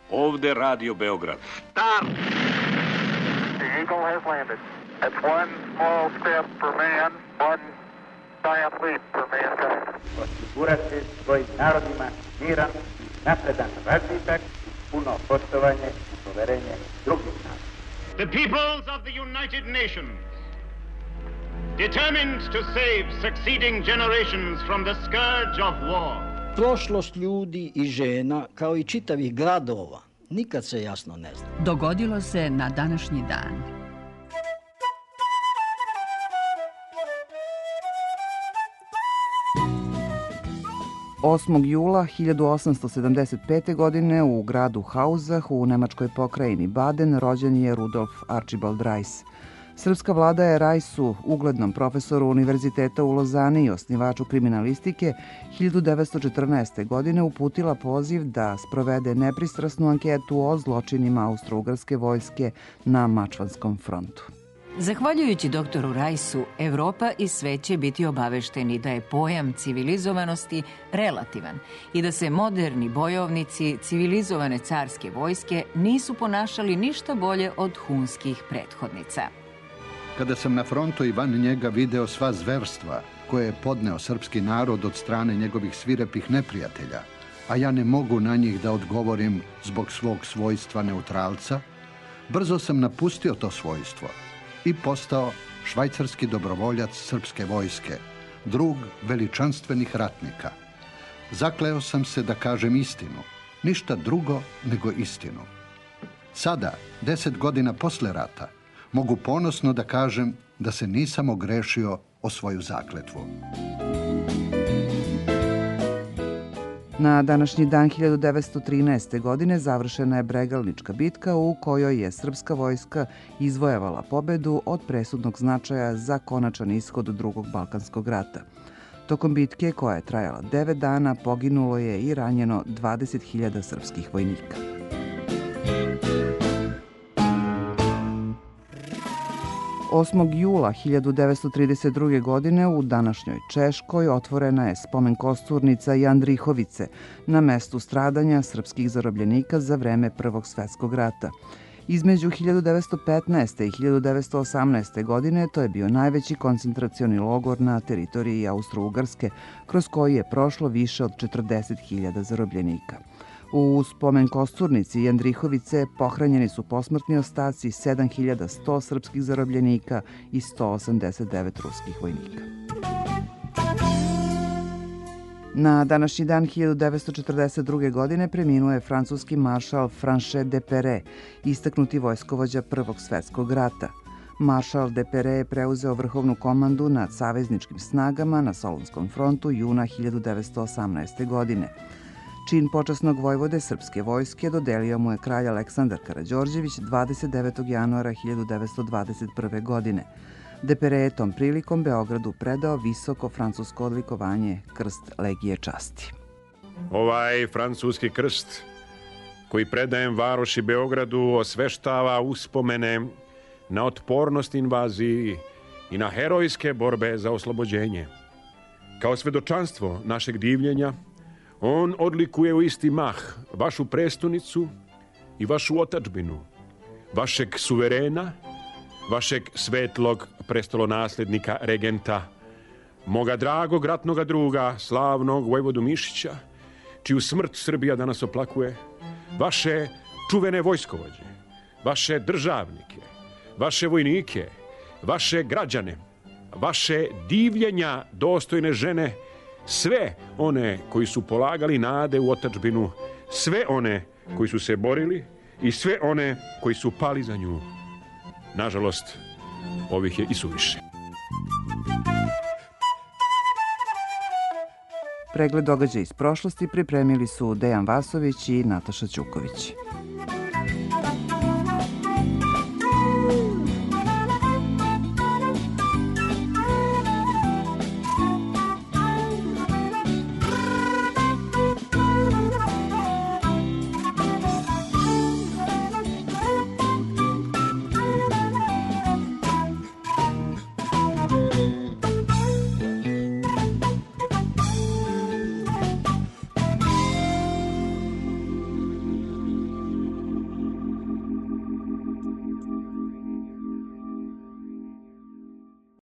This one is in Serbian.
Ovde Radio Beograd. Start! The Eagle has landed. It's one small step for man, one giant leap for mankind. Osigurati svojim narodima miran, napredan razvitak, puno poštovanje i poverenje drugih naroda. The peoples of the United Nations, determined to save succeeding generations from the scourge of war. Prošlost ljudi i žena, kao i čitavih gradova, nikad se jasno ne zna. Dogodilo se na današnji dan. Jula 1875. godine u gradu Hausach u nemačkoj pokrajini Baden rođen je Rudolf Archibald Reiss. Srpska vlada je Reissu, uglednom profesoru univerziteta u Lozani i osnivaču kriminalistike, 1914. godine uputila poziv da sprovede nepristrasnu anketu o zločinima austro-ugarske vojske na Mačvanskom frontu. Zahvaljujući doktoru Reissu, Evropa i svet će biti obavešteni da je pojam civilizovanosti relativan i da se moderni bojovnici civilizovane carske vojske nisu ponašali ništa bolje od hunskih prethodnica. Kada sam na frontu i van njega video sva zverstva koje je podneo srpski narod od strane njegovih svirepih neprijatelja, a ja ne mogu na njih da odgovorim zbog svog svojstva neutralca, brzo sam napustio to svojstvo i postao švajcarski dobrovoljac srpske vojske, drug veličanstvenih ratnika. Zakleo sam se da kažem istinu, ništa drugo nego istinu. Sada, 10 godina posle rata, mogu ponosno da kažem da se nisam ogrešio o svoju zakletvu. Na današnji dan 1913. godine završena je Bregalnička bitka u kojoj je srpska vojska izvojevala pobedu od presudnog značaja za konačan ishod Drugog Balkanskog rata. Tokom bitke, koja je trajala 9 dana, poginulo je i ranjeno 20.000 srpskih vojnika. Jula 1932. godine u današnjoj Češkoj otvorena je spomen kosturnica Jandrihovice na mestu stradanja srpskih zarobljenika za vreme Prvog svjetskog rata. Između 1915. i 1918. godine to je bio najveći koncentracioni logor na teritoriji Austro-Ugarske, kroz koji je prošlo više od 40.000 zarobljenika. U spomen kosturnici Jandrihovice pohranjeni su posmrtni ostaci 7.100 srpskih zarobljenika i 189 ruskih vojnika. Na današnji dan 1942. godine preminuo je francuski maršal Franchet Depere, istaknuti vojskovođa Prvog svjetskog rata. Maršal Depere je preuzeo vrhovnu komandu nad savezničkim snagama na Solunskom frontu juna 1918. godine. Čin počasnog vojvode srpske vojske dodelio mu je kralj Aleksandar Karađorđević 29. januara 1921. godine. Depere je tom prilikom Beogradu predao visoko francusko odlikovanje Krst Legije časti. Ovaj francuski krst koji predajem varoši Beogradu osveštava uspomene na otpornost invaziji i na herojske borbe za oslobođenje. Kao svedočanstvo našeg divljenja, on odlikuje u isti mah vašu prestonicu i vašu otadžbinu, vašeg suverena, vašeg svetlog prestolonaslednika regenta, moga dragog ratnoga druga, slavnog vojvodu Mišića, čiju smrt Srbija danas oplakuje, vaše čuvene vojskovođe, vaše državnike, vaše vojnike, vaše građane, vaše divljenja dostojne žene, sve one koji su polagali nade u otadžbinu, sve one koji su se borili i sve one koji su pali za nju. Nažalost, ovih je i suviše. Pregled događaja iz prošlosti pripremili su Dejan Vasović i Nataša Ćuković.